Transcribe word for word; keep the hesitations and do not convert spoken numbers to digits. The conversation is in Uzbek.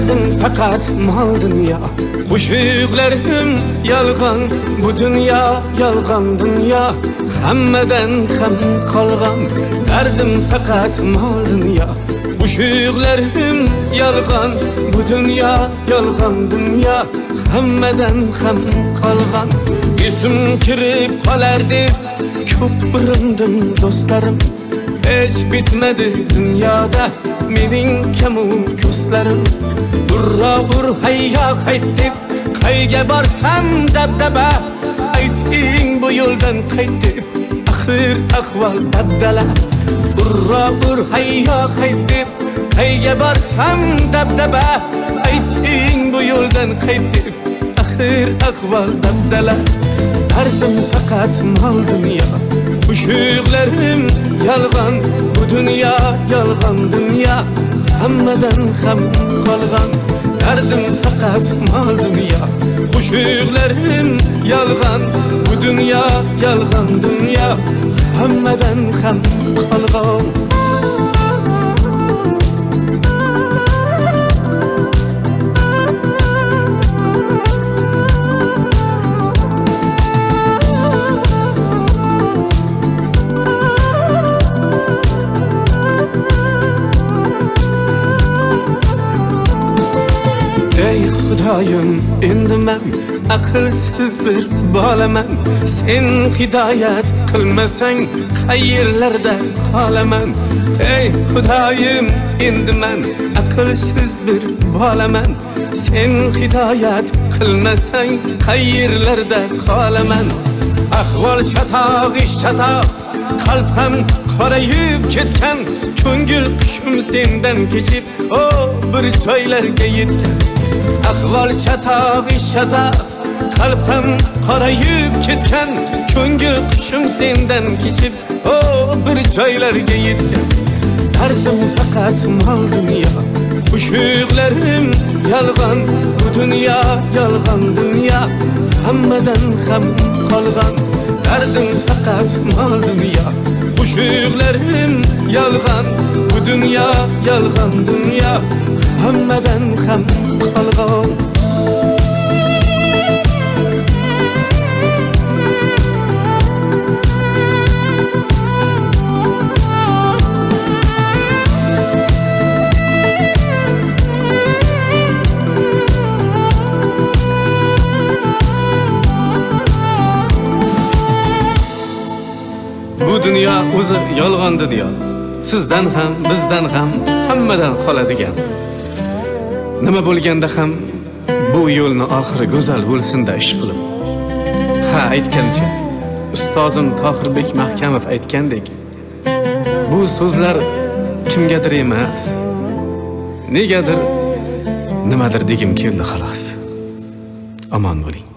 derdim fakat mal dünya. Qo'shiqlarim yolg'on, bu dünya yolg'on dünya. Hammadan ham qolgan derdim fakat mal dünya. Qo'shiqlarim yolg'on, bu dünya yolg'on dünya. Hammadan ham qolgan isim kirib qolar deb ko'p urindim do'stlarim. Hiç bitmedi dünyada mening kamu ko'zlarim. Burra bur hayya qaytib qayga borsam dabdaba. Ayting bu yo'ldan qaytib axir ahvol dabdala. Burra bur hayya qaytib qayga borsam dabdaba. Ayting bu yo'ldan qaytib axir ahvol dabdala. Derdim fakat mal dünya. Qo'shiqlarim yolg'on, bu dünya yolg'on dünya. Hammadan ham qolgan derdim fakat mal dünya. Qo'shiqlarim yolg'on, bu dünya yolg'on dünya. Hammadan ham qolgan. Xudoyim, endi men aqlsiz bir bolaman. Sen hidoyat qilmasang qayerlarda qolaman. Ey Xudoyim, endi men aqlsiz bir bolaman. Sen hidoyat qilmasang qayerlarda qolaman. Ahvol chatoq, ish chatoq, qalb ham qorayib ketgan. Ko'ngil qushim sendan kechib, o bir joylarga yetgan. Ahvol chatoq, ish chatoq, qalb ham qorayib ketgan. Ko'ngil qushim sendan kechib, o bir joylarga yetgan. Derdim fakat mal dünya. Qo'shiqlarim yolg'on, bu dünya yolg'on dünya. Hammadan ham qolgan derdim fakat mal dünya. Qo'shiqlarim yolg'on, bu dünya yolg'on dünya. Hammadan ham qolgan. Bu dünya o'zi yolg'on dunyo. Sizdan ham, bizdan ham, hammadan qoladigan. Nima bo'lganda ham bu yo'lni oxiri go'zal bo'lsin-da ishqilib. Ha, aytgancha ustozim Tohirbek Mahkamov aytgandek, bu so'zlar kimgadir emas, negadir, nimadir degim keldi xolos. Omon bo'ling.